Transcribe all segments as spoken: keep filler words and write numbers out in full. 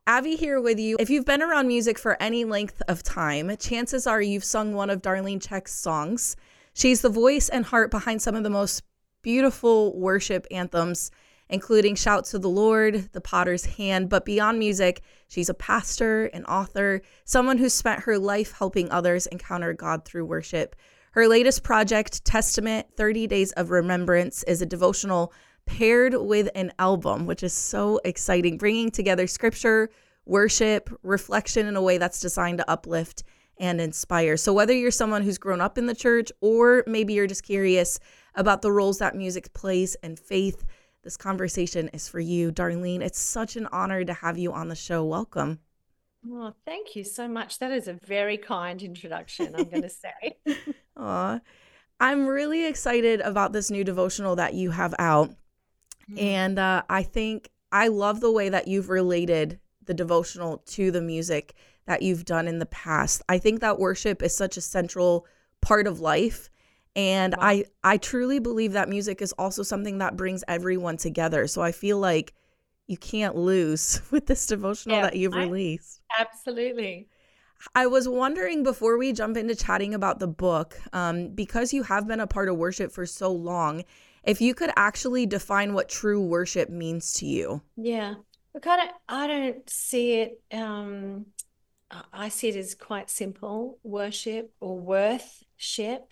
Abby here with you. If you've been around music for any length of time, chances are you've sung one of Darlene Zschech's songs. She's the voice and heart behind some of the most beautiful worship anthems, including Shout to the Lord, The Potter's Hand. But beyond music, she's a pastor, an author, someone who's spent her life helping others encounter God through worship. Her latest project, Testament, thirty Days of Remembrance, is a devotional paired with an album, which is so exciting, bringing together scripture, worship, reflection in a way that's designed to uplift and inspire. So whether you're someone who's grown up in the church or maybe you're just curious about the roles that music plays in faith, this conversation is for you. Darlene, it's such an honor to have you on the show. Welcome. Oh, thank you so much. That is a very kind introduction, I'm going to say. Aw, I'm really excited about this new devotional that you have out. Mm. And uh, I think I love the way that you've related the devotional to the music that you've done in the past. I think that worship is such a central part of life. And wow. I, I truly believe that music is also something that brings everyone together. So I feel like you can't lose with this devotional yeah, that you've I, released. Absolutely. I was wondering, before we jump into chatting about the book, um, because you have been a part of worship for so long, if you could actually define what true worship means to you. Yeah. Look, I don't, I don't see it, um, I see it as quite simple. Worship or worthship,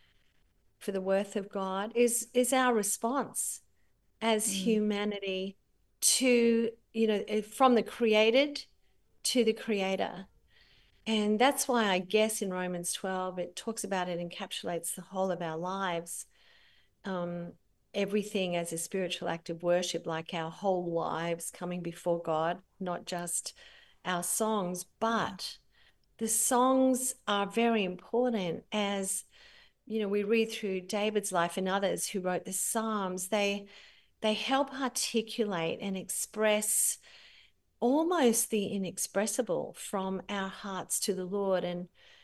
for the worth of God, is, is our response as mm. humanity to, you know, from the created to the creator. And that's why I guess in Romans twelve, it talks about it, encapsulates the whole of our lives. Um, everything as a spiritual act of worship, like our whole lives coming before God, not just our songs, but yeah. the songs are very important. As, you know, we read through David's life and others who wrote the Psalms, they, they help articulate and express almost the inexpressible from our hearts to the Lord. And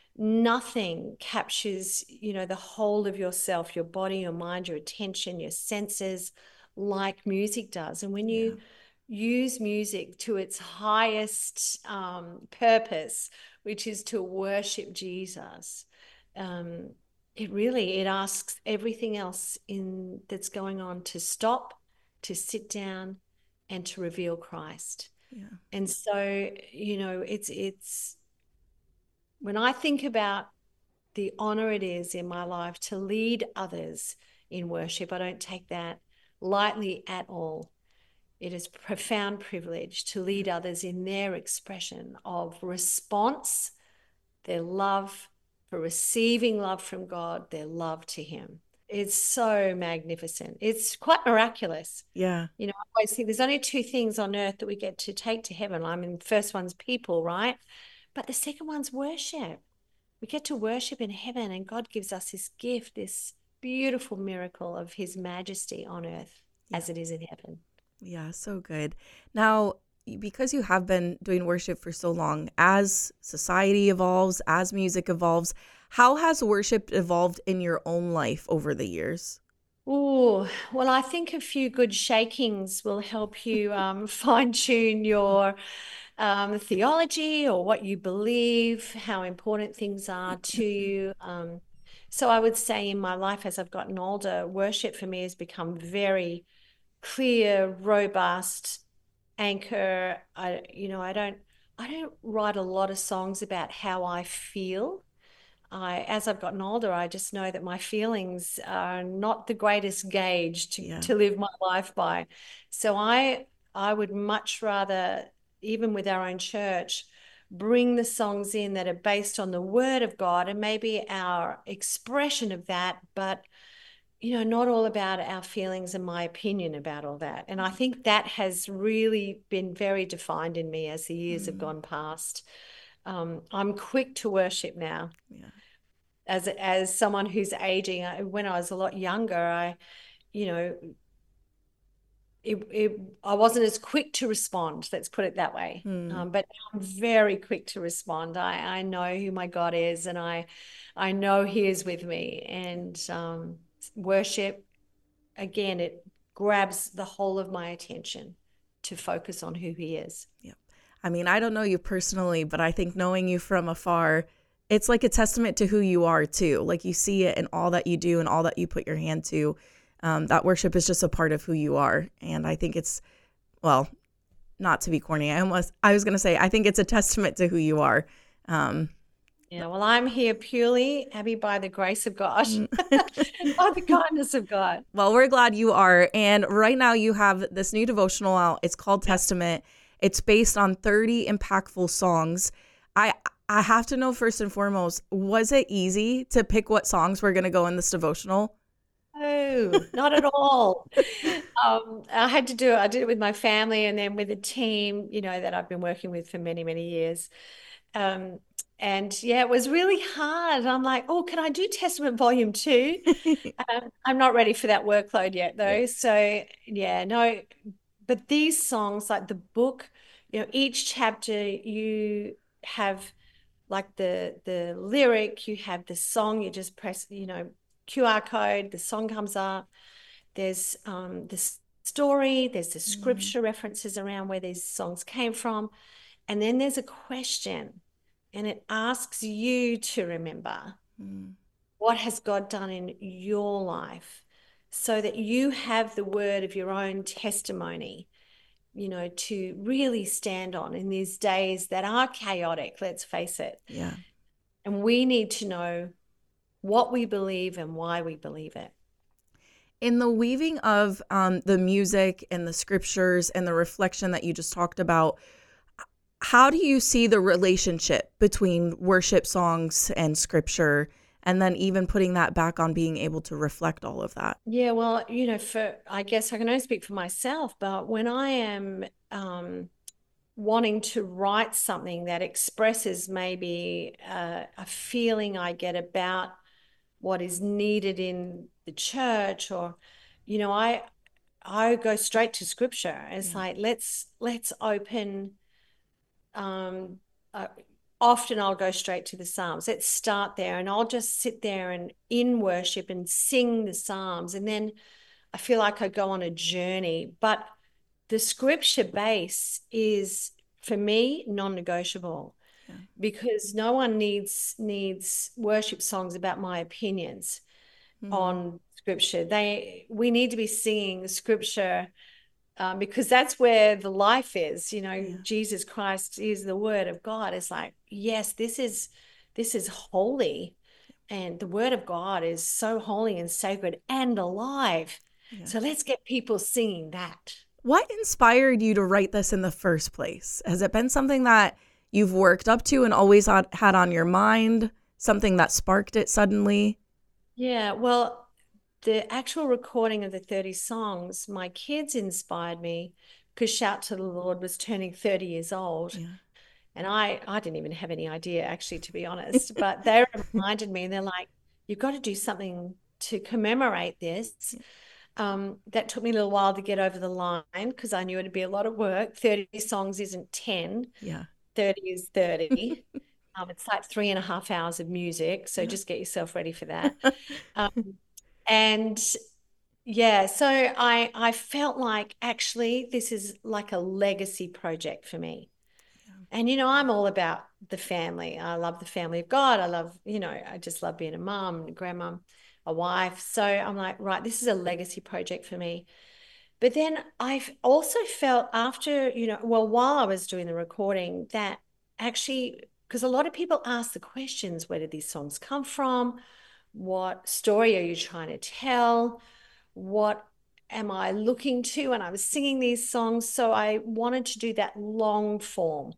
nothing captures, you know, the whole of yourself, your body, your mind, your attention, your senses, like music does. And when you yeah. use music to its highest um, purpose, which is to worship Jesus, um, it really, it asks everything else in that's going on to stop, to sit down, and to reveal Christ. Yeah. And so, you know, it's, it's, when I think about the honor it is in my life to lead others in worship, I don't take that lightly at all. It is a profound privilege to lead others in their expression of response, their love for receiving love from God, their love to Him. It's so magnificent. It's quite miraculous. Yeah. You know, I always think there's only two things on earth that we get to take to heaven. I mean, the first one's people, right? But the second one's worship. We get to worship in heaven, and God gives us this gift, this beautiful miracle of His majesty on earth yeah. as it is in heaven. Yeah, so good. Now, because you have been doing worship for so long, as society evolves, as music evolves, how has worship evolved in your own life over the years? Oh, well, I think a few good shakings will help you um, fine-tune your um, theology or what you believe, how important things are to you. Um, so I would say in my life, as I've gotten older, worship for me has become very clear, robust anchor. I, you know, I don't, I don't write a lot of songs about how I feel. I, as I've gotten older, I just know that my feelings are not the greatest gauge to, yeah. to live my life by. So I, I would much rather, even with our own church, bring the songs in that are based on the word of God and maybe our expression of that, but, you know, not all about our feelings and my opinion about all that. And I think that has really been very defined in me as the years mm. have gone past. Um, I'm quick to worship now. Yeah. As as someone who's aging, when I was a lot younger, I, you know, it, it I wasn't as quick to respond. Let's put it that way. Mm. Um, but I'm very quick to respond. I I know who my God is, and I I know He is with me. And um, worship, again, it grabs the whole of my attention to focus on who He is. Yep. I mean, I don't know you personally, but I think knowing you from afar, it's like a testament to who you are too. Like you see it in all that you do and all that you put your hand to. Um, that worship is just a part of who you are. And I think it's, well, not to be corny. I almost, I was going to say, I think it's a testament to who you are. Um, Yeah, well, I'm here purely, Abby, by the grace of God, Mm. by the kindness of God. Well, we're glad you are. And right now you have this new devotional out. It's called Testament. It's based on thirty impactful songs. I I have to know first and foremost, was it easy to pick what songs were going to go in this devotional? No, not at all. Um, I had to do it. I did it with my family and then with a team, you know, that I've been working with for many, many years. Um, and yeah, it was really hard. I'm like, oh, can I do Testament Volume Two? Um, I'm not ready for that workload yet, though. Yeah. So yeah, no. But these songs, like the book, you know, each chapter you have like the the lyric, you have the song. You just press, you know, Q R code. The song comes up. There's um the story. There's the scripture references around where these songs came from, and then there's a question. And it asks you to remember Mm. what has God done in your life so that you have the word of your own testimony, you know, to really stand on in these days that are chaotic, let's face it. Yeah. And we need to know what we believe and why we believe it. In the weaving of um, the music and the scriptures and the reflection that you just talked about, how do you see the relationship between worship songs and scripture, and then even putting that back on being able to reflect all of that? Yeah, well, you know, for I guess I can only speak for myself, but when I am um, wanting to write something that expresses maybe uh, a feeling I get about what is needed in the church, or, you know, I I go straight to scripture. It's Yeah. like let's let's open. Um, uh, often I'll go straight to the Psalms. Let's start there, and I'll just sit there and in worship and sing the Psalms, and then I feel like I go on a journey. But the scripture base is, for me, non-negotiable. Yeah. Because no one needs needs worship songs about my opinions Mm. on scripture. They we need to be singing scripture um, because that's where the life is. You know, Yeah. Jesus Christ is the word of God. It's like, yes, this is this is holy, and the word of God is so holy and sacred and alive. Yeah. So let's get people singing that. What inspired you to write this in the first place? Has it been something that you've worked up to and always had had on your mind, something that sparked it suddenly? Yeah, well, the actual recording of the thirty songs, my kids inspired me because Shout to the Lord was turning thirty years old. Yeah. And I, I didn't even have any idea, actually, to be honest. But they reminded me, and they're like, you've got to do something to commemorate this. Um, that took me a little while to get over the line because I knew it'd be a lot of work. thirty songs isn't ten. Yeah. thirty is thirty. um, it's like three and a half hours of music. So Yeah. just get yourself ready for that. Um, and yeah, so I I felt like actually this is like a legacy project for me. Yeah. And, you know, I'm all about the family. I love the family of God. I love, you know, I just love being a mom, a grandmom, a wife. So I'm like, right, this is a legacy project for me. But then I've also felt after, you know, well, while I was doing the recording, that actually, because a lot of people ask the questions, where did these songs come from? What story are you trying to tell? What am I looking to? And I was singing these songs. So I wanted to do that long form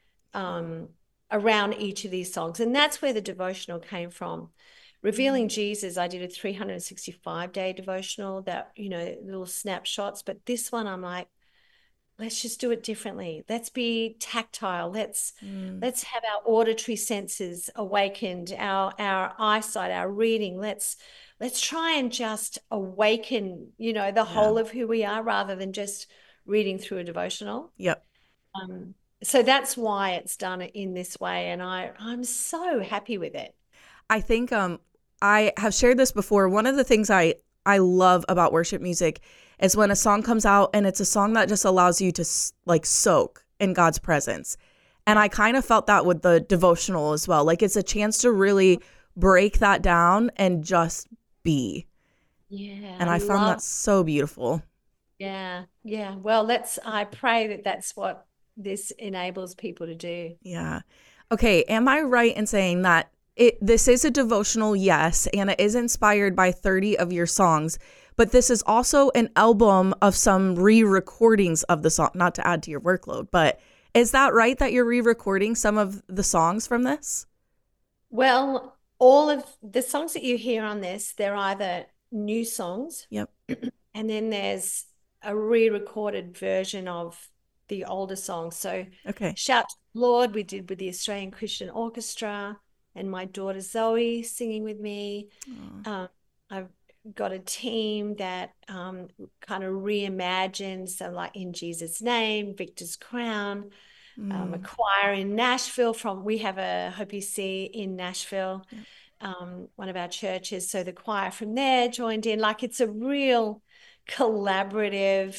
um, around each of these songs. And that's where the devotional came from. Revealing Jesus, I did a three hundred sixty-five day devotional that, you know, little snapshots. But this one, I'm like, let's just do it differently. Let's be tactile. Let's Mm. let's have our auditory senses awakened, our our eyesight, our reading. Let's let's try and just awaken, you know, the Yeah. whole of who we are rather than just reading through a devotional. Yep. Um, so that's why it's done in this way, and I I'm so happy with it. I think um I have shared this before. One of the things I I love about worship music is when a song comes out and it's a song that just allows you to s- like soak in God's presence. And I kind of felt that with the devotional as well. Like it's a chance to really break that down and just be. Yeah, And I I found love. that so beautiful. Yeah, yeah. Well, that's, I pray that that's what this enables people to do. Yeah. Okay. Am I right in saying that it this is a devotional? Yes. And it is inspired by thirty of your songs, but this is also an album of some re-recordings of the song, not to add to your workload, but is that right that you're re-recording some of the songs from this? Well, all of the songs that you hear on this, they're either new songs, Yep. and then there's a re-recorded version of the older songs. So Okay. Shout to the Lord, we did with the Australian Christian Orchestra and my daughter Zoe singing with me. Um, I've got a team that um, kind of reimagines, so like In Jesus' Name, Victor's Crown, um, a Mm. choir in Nashville from, we have a Hope You See in Nashville, Yeah. um, one of our churches. So the choir from there joined in. Like it's a real collaborative,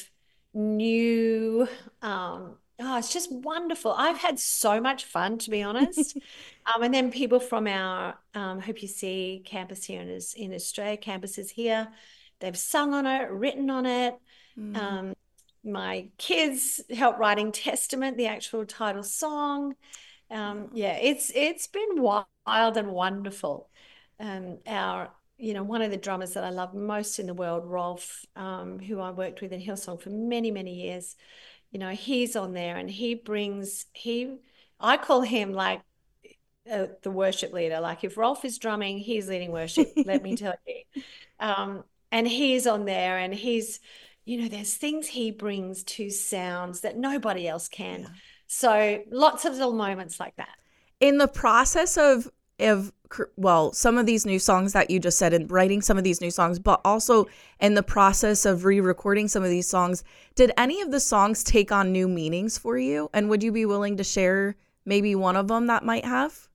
new, um, oh, it's just wonderful. I've had so much fun, to be honest. Um, and then people from our um, Hope You See campus here in, in Australia, campuses here, they've sung on it, written on it. Mm. Um, my kids helped writing Testament, the actual title song. Um, yeah, it's it's been wild and wonderful. Um, our, you know, one of the drummers that I love most in the world, Rolf, um, who I worked with in Hillsong for many, many years, you know, he's on there and he brings, he, I call him like uh, the worship leader. Like if Rolf is drumming, he's leading worship, let me tell you. Um, and he's on there and he's, you know, there's things he brings to sounds that nobody else can. Yeah. So lots of little moments like that. In the process of of well, some of these new songs that you just said and writing some of these new songs, but also in the process of re-recording some of these songs, did any of the songs take on new meanings for you? And would you be willing to share maybe one of them that might have?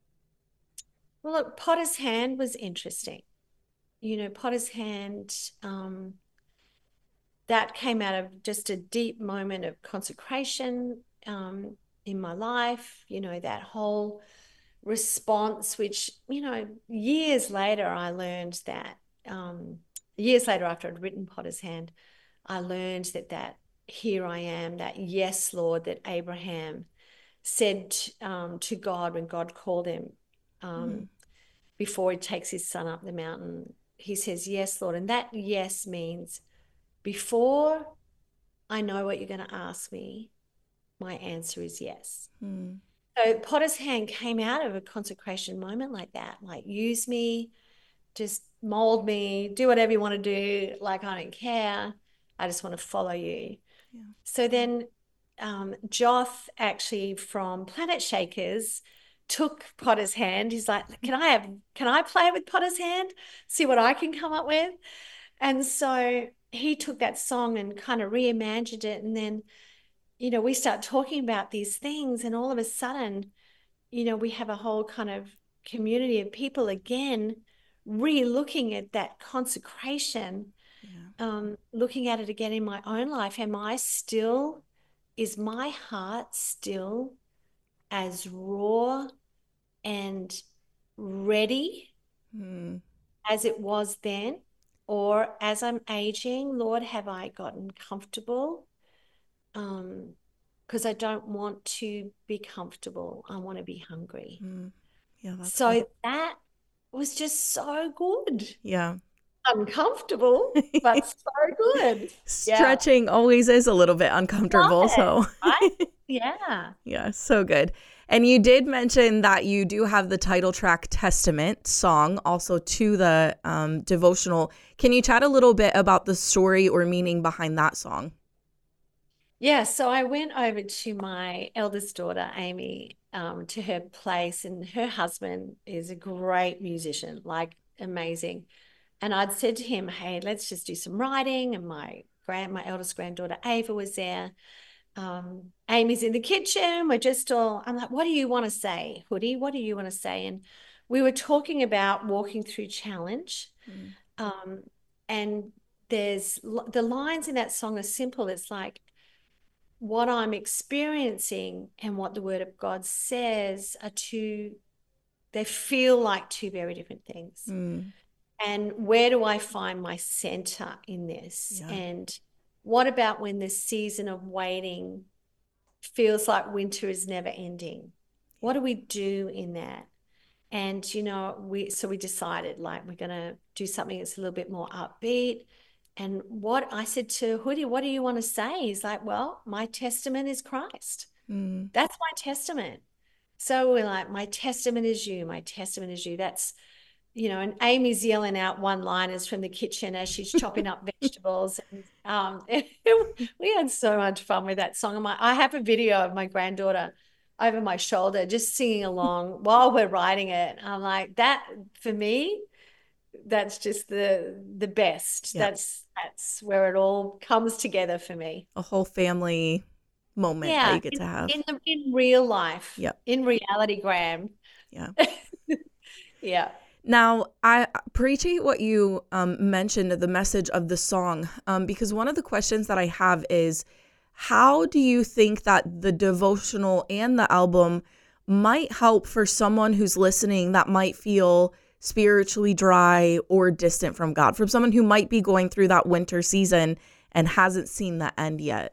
Well, look, Potter's Hand was interesting. You know, Potter's Hand, um, that came out of just a deep moment of consecration um, in my life, you know, that whole response, which, you know, years later, I learned that, um, years later after I'd written Potter's Hand, I learned that that here I am, that yes, Lord, that Abraham said um, to God when God called him um, Mm. before he takes his son up the mountain. He says, yes, Lord. And that yes means before I know what you're going to ask me, my answer is yes. Mm. So Potter's Hand came out of a consecration moment like that, like use me, just mold me, do whatever you want to do. Like, I don't care. I just want to follow you. Yeah. So then um, Joth actually from Planet Shakers took Potter's Hand. He's like, can I have, can I play with Potter's Hand? See what I can come up with. And so he took that song and kind of reimagined it. And then, you know, we start talking about these things and all of a sudden, you know, we have a whole kind of community of people again, re-looking at that consecration, Yeah. um, looking at it again in my own life. Am I still, is my heart still as raw and ready Mm. as it was then? Or as I'm aging, Lord, have I gotten comfortable? Um, because I don't want to be comfortable. I want to be hungry. Mm. Yeah, that's So good. that was just so good. Yeah. Uncomfortable, but so good. Yeah. Stretching always is a little bit uncomfortable. Love it, So, right? Yeah. yeah, so good. And you did mention that you do have the title track Testament song also to the um, devotional. Can you chat a little bit about the story or meaning behind that song? Yeah. So I went over to my eldest daughter, Amy, um, to her place, and her husband is a great musician, like amazing. And I'd said to him, hey, let's just do some writing. And my grand, my eldest granddaughter, Ava, was there. Um, Amy's in the kitchen. We're just all, I'm like, what do you want to say, Hoodie? What do you want to say? And we were talking about walking through challenge. Mm. Um, and there's the lines in that song are simple. It's like, what I'm experiencing and what the Word of God says are two, they feel like two very different things. Mm. And where do I find my center in this? Yeah. And what about when the season of waiting feels like winter is never ending? What do we do in that? And, you know, we, so we decided like we're going to do something that's a little bit more upbeat. And what I said to Hoodie, what do you want to say? He's like, well, my testament is Christ. Mm. That's my testament. So we're like, my testament is you. My testament is you. That's, you know, and Amy's yelling out one-liners from the kitchen as she's chopping up vegetables. And um, we had so much fun with that song. My, I have a video of my granddaughter over my shoulder just singing along while we're writing it. I'm like, that for me, that's just the the best. Yep. That's that's where it all comes together for me. A whole family moment that Yeah, you get in, to have. in the in real life. Yep. In reality, Graham. Yeah. Yeah. Now, I appreciate what you um, mentioned, the message of the song, um, because one of the questions that I have is, how do you think that the devotional and the album might help for someone who's listening that might feel spiritually dry or distant from God, from someone who might be going through that winter season and hasn't seen the end yet?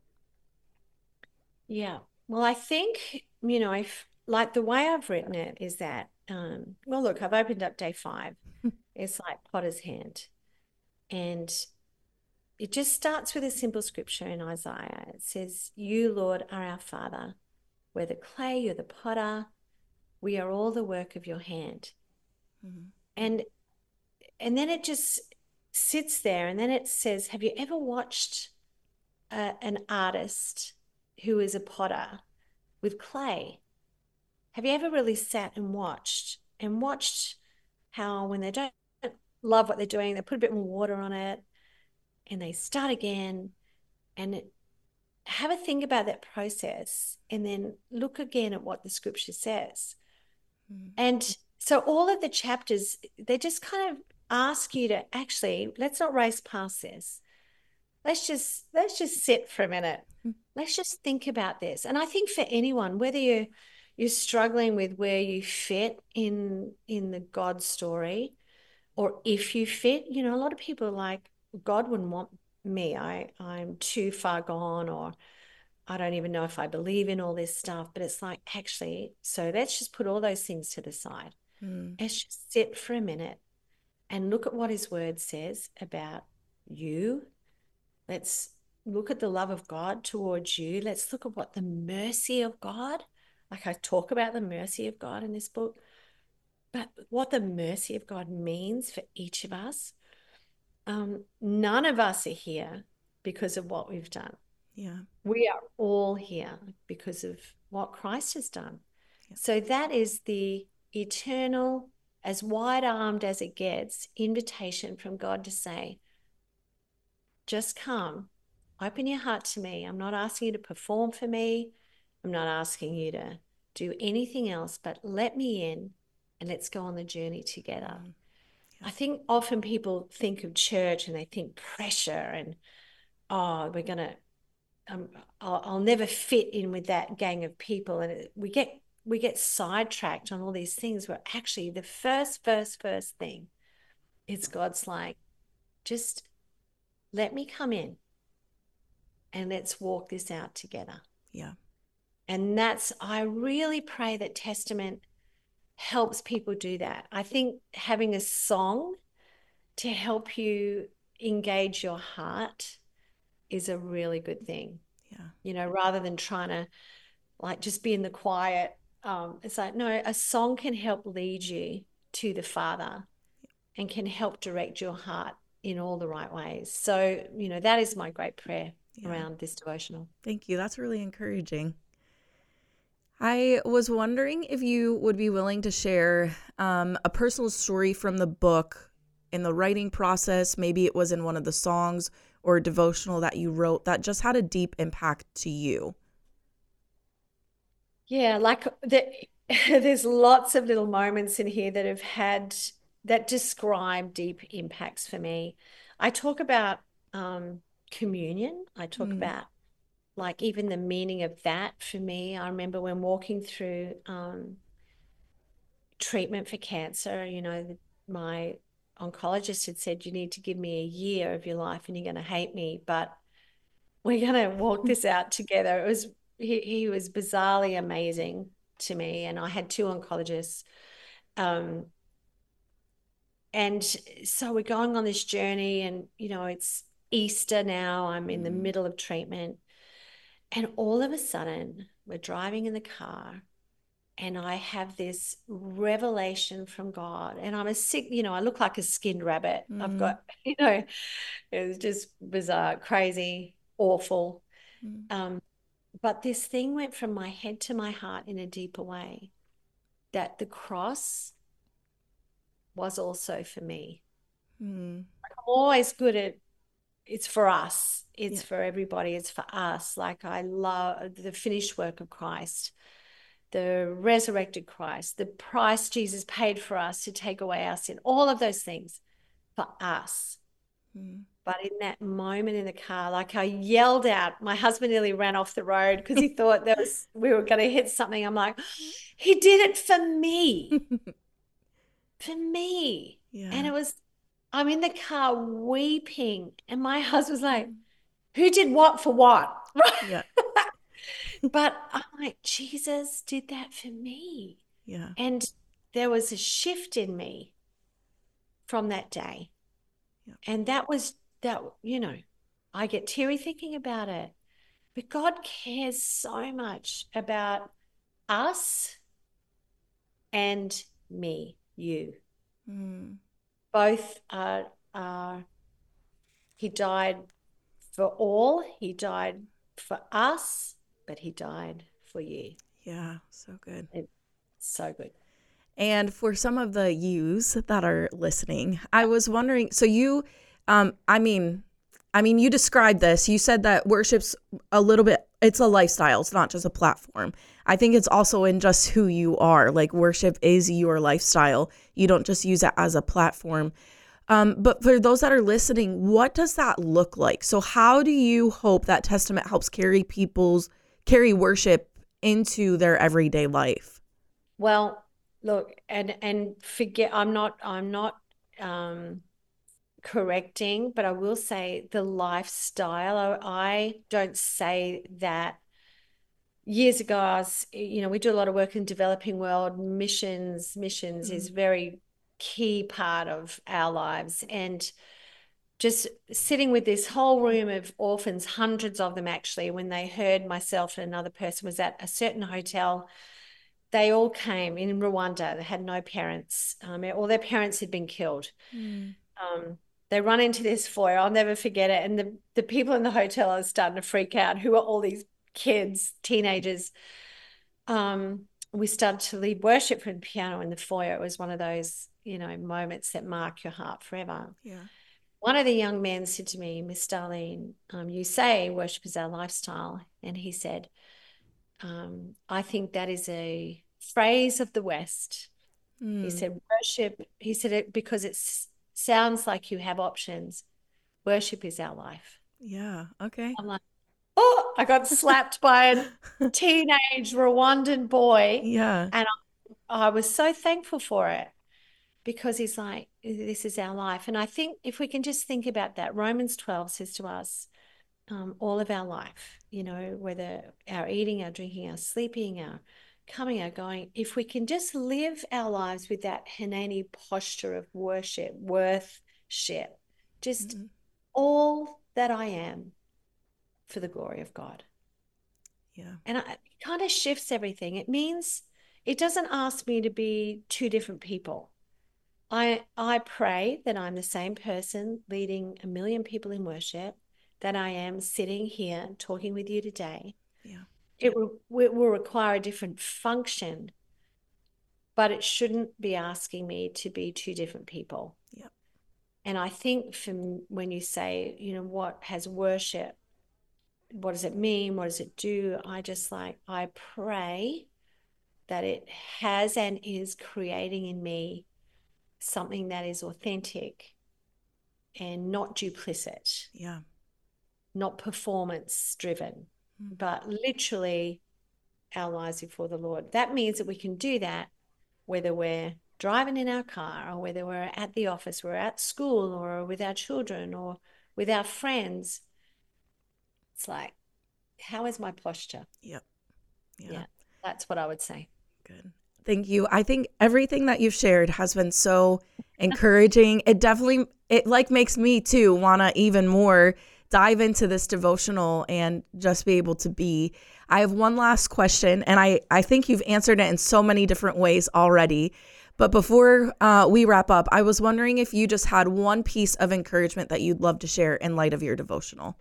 Yeah. Well, I think, you know, if like the way I've written it is that, um, well, look, I've opened up day five. It's like Potter's hand. And it just starts with a simple scripture in Isaiah. It says, you, Lord, are our Father. We're the clay, you're the potter. We are all the work of your hand. Mm-hmm. And and then it just sits there. And then it says, have you ever watched a, an artist who is a potter with clay? Have you ever really sat and watched and watched how when they don't love what they're doing, they put a bit more water on it and they start again, and it, have a think about that process and then look again at what the scripture says. Mm. And so all of the chapters, they just kind of ask you to actually, let's not race past this. Let's just, let's just sit for a minute. Mm. Let's just think about this. And I think for anyone, whether you're, you're struggling with where you fit in, in the God story, or if you fit, you know, a lot of people are like, God wouldn't want me. I, I'm too far gone, or I don't even know if I believe in all this stuff. But it's like, actually, so let's just put all those things to the side. Mm. Let's just sit for a minute and look at what his word says about you. Let's look at the love of God towards you. Let's look at what the mercy of God, like I talk about the mercy of God in this book, but what the mercy of God means for each of us. Um, none of us are here because of what we've done. Yeah. We are all here because of what Christ has done. Yeah. So that is the eternal, as wide-armed as it gets, invitation from God to say, just come, open your heart to me. I'm not asking you to perform for me. I'm not asking you to do anything else, but let me in and let's go on the journey together. Mm. I think often people think of church and they think pressure and, oh, we're going to, um, I'll, I'll never fit in with that gang of people. And it, we get we get sidetracked on all these things where actually the first, first, first thing is God's like, just let me come in and let's walk this out together. Yeah. And that's, I really pray that Testament helps people do that. I think having a song to help you engage your heart is a really good thing. Yeah. You know, rather than trying to like just be in the quiet. Um, it's like, no, a song can help lead you to the Father and can help direct your heart in all the right ways. So, you know, that is my great prayer yeah. around this devotional. Thank you. That's really encouraging. I was wondering if you would be willing to share um, a personal story from the book in the writing process. Maybe it was in one of the songs or a devotional that you wrote that just had a deep impact to you. Yeah, like the, there's lots of little moments in here that have had, that describe deep impacts for me. I talk about um, communion. I talk mm. about like even the meaning of that for me, I remember when walking through um, treatment for cancer, you know, my oncologist had said, you need to give me a year of your life and you're going to hate me, but we're going to walk this out together. It was, he, he was bizarrely amazing to me. And I had two oncologists. Um, and so we're going on this journey, and, you know, it's Easter now. I'm in the middle of treatment. And all of a sudden, we're driving in the car, and I have this revelation from God. And I'm a sick, you know, I look like a skinned rabbit. Mm. I've got, you know, it was just bizarre, crazy, awful. Mm. Um, but this thing went from my head to my heart in a deeper way, that the cross was also for me. Mm. I'm always good at, it's for us. It's yeah. for everybody. It's for us. Like, I love the finished work of Christ, the resurrected Christ, the price Jesus paid for us to take away our sin, all of those things for us. Mm. But in that moment in the car, like, I yelled out, my husband nearly ran off the road because he thought there was, we were going to hit something. I'm like, he did it for me, for me. Yeah. And it was, I'm in the car weeping, and my husband's like, who did what for what? Right? Yeah. But I'm like, Jesus did that for me. Yeah. And there was a shift in me from that day. Yeah. And that was that, you know, I get teary thinking about it. But God cares so much about us and me, you. Mm. Both are, are, he died for all. He died for us, but he died for you. Yeah, so good. It's so good. And for some of the yous that are listening, I was wondering, so you, um, I mean, I mean, you described this. You said that worship's a little bit, it's a lifestyle. It's not just a platform. I think it's also in just who you are. Like, worship is your lifestyle. You don't just use it as a platform. Um, but for those that are listening, what does that look like? So how do you hope that Testament helps carry people's, carry worship into their everyday life? Well, look, and, and forget, I'm not, I'm not, um, correcting, but I will say the lifestyle. I, I don't say that. Years ago, I was, you know, we do a lot of work in developing world missions. Missions mm. is very key part of our lives. And just sitting with this whole room of orphans, hundreds of them actually, when they heard myself and another person was at a certain hotel, they all came in Rwanda. They had no parents. Um, all their parents had been killed. Mm. Um, they run into this foyer. I'll never forget it. And the, the people in the hotel are starting to freak out. Who are all these kids, teenagers? Um, we started to lead worship from the piano in the foyer. It was one of those, you know, moments that mark your heart forever. Yeah. One of the young men said to me, Miss Darlene, um, you say worship is our lifestyle. And he said, um, I think that is a phrase of the West. Mm. He said, worship, he said it because it sounds like you have options. Worship is our life. Yeah, okay. I'm like, oh, I got slapped by a teenage Rwandan boy. Yeah. And I, I was so thankful for it, because he's like, this is our life. And I think if we can just think about that, Romans twelve says to us, um, all of our life, you know, whether our eating, our drinking, our sleeping, our coming, our going, if we can just live our lives with that Hineni posture of worship, worthship, just mm-hmm. all that I am for the glory of God. Yeah. And I, it kind of shifts everything. It means it doesn't ask me to be two different people. I I pray that I'm the same person leading a million people in worship that I am sitting here talking with you today. Yeah. It will, it will require a different function, but it shouldn't be asking me to be two different people. Yeah. And I think from when you say, you know, what has worship, what does it mean? What does it do? I just like, I pray that it has and is creating in me something that is authentic and not duplicit. Yeah. Not performance driven. but literally our lives before the Lord. That means that we can do that whether we're driving in our car or whether we're at the office, we're at school or with our children or with our friends. It's like, how is my posture? Yep. Yeah. yeah, that's what I would say. Good. Thank you. I think everything that you've shared has been so encouraging. It definitely, it like makes me too want to even more dive into this devotional and just be able to be. I have one last question, and I, I think you've answered it in so many different ways already. But before uh, we wrap up, I was wondering if you just had one piece of encouragement that you'd love to share in light of your devotional.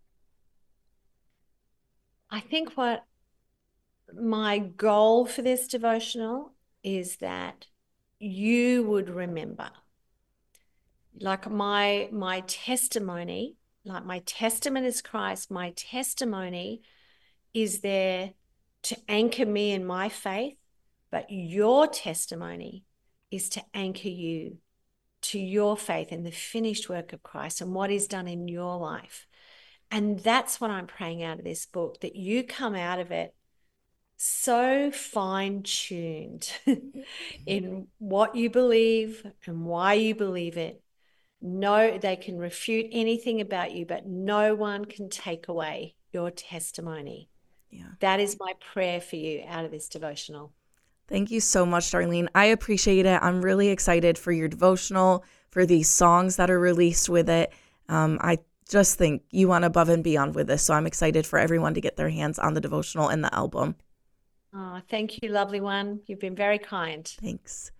I think what my goal for this devotional is that you would remember, like my my testimony, like my testament is Christ, my testimony is there to anchor me in my faith, but your testimony is to anchor you to your faith in the finished work of Christ and what is done in your life. And that's what I'm praying out of this book, that you come out of it so fine-tuned in what you believe and why you believe it. No, they can refute anything about you, but no one can take away your testimony. Yeah. That is my prayer for you out of this devotional. Thank you so much, Darlene. I appreciate it. I'm really excited for your devotional, for these songs that are released with it. Um, I just think you went above and beyond with this, so I'm excited for everyone to get their hands on the devotional and the album. Oh, thank you, lovely one. You've been very kind. Thanks.